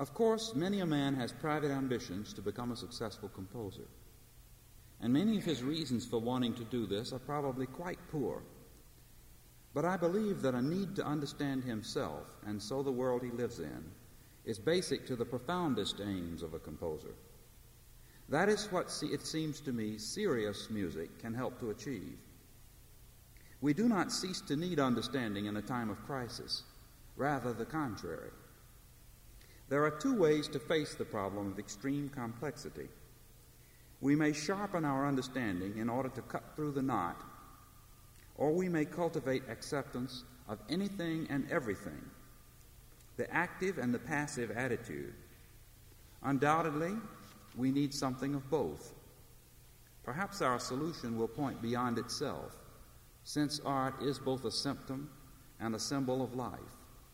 Of course, many a man has private ambitions to become a successful composer, and many of his reasons for wanting to do this are probably quite poor. But I believe that a need to understand himself, and so the world he lives in, is basic to the profoundest aims of a composer. That is what it seems to me serious music can help to achieve. We do not cease to need understanding in a time of crisis, rather the contrary. There are two ways to face the problem of extreme complexity. We may sharpen our understanding in order to cut through the knot, or we may cultivate acceptance of anything and everything, the active and the passive attitude. Undoubtedly, we need something of both. Perhaps our solution will point beyond itself, since art is both a symptom and a symbol of life.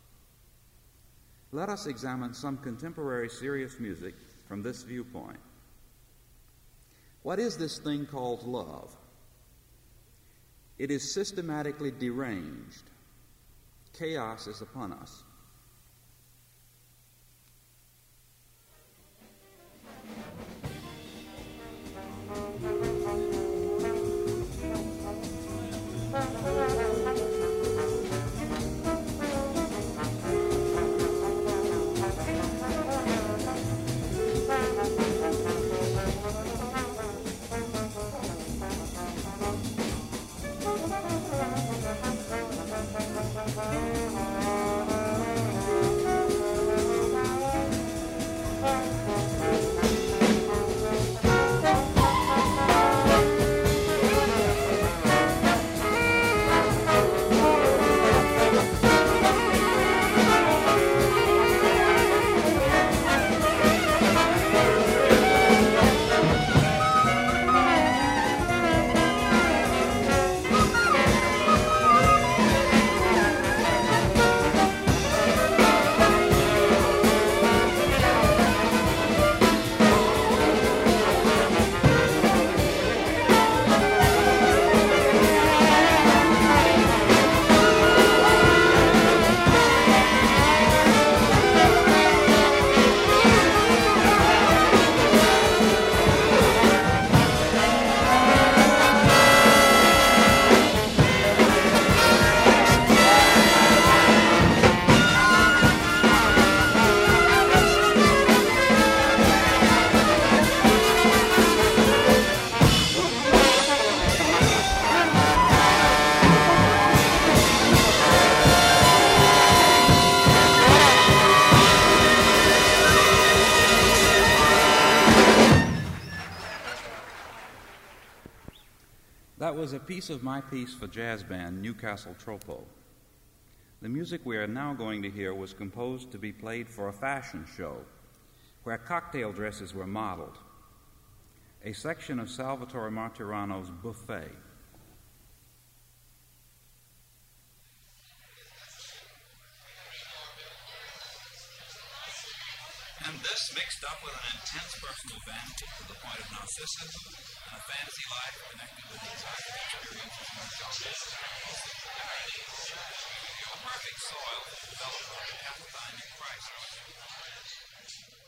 Let us examine some contemporary serious music from this viewpoint. What is this thing called love? It is systematically deranged. Chaos is upon us. That was a piece of my piece for jazz band Newcastle Tropo. The music we are now going to hear was composed to be played for a fashion show where cocktail dresses were modeled, a section of Salvatore Martirano's Buffet. And this mixed up with an intense personal vanity to the point of narcissus and a fantasy life connected with the exotic experiences and joys. A perfect soil to develop a Palestine in crisis.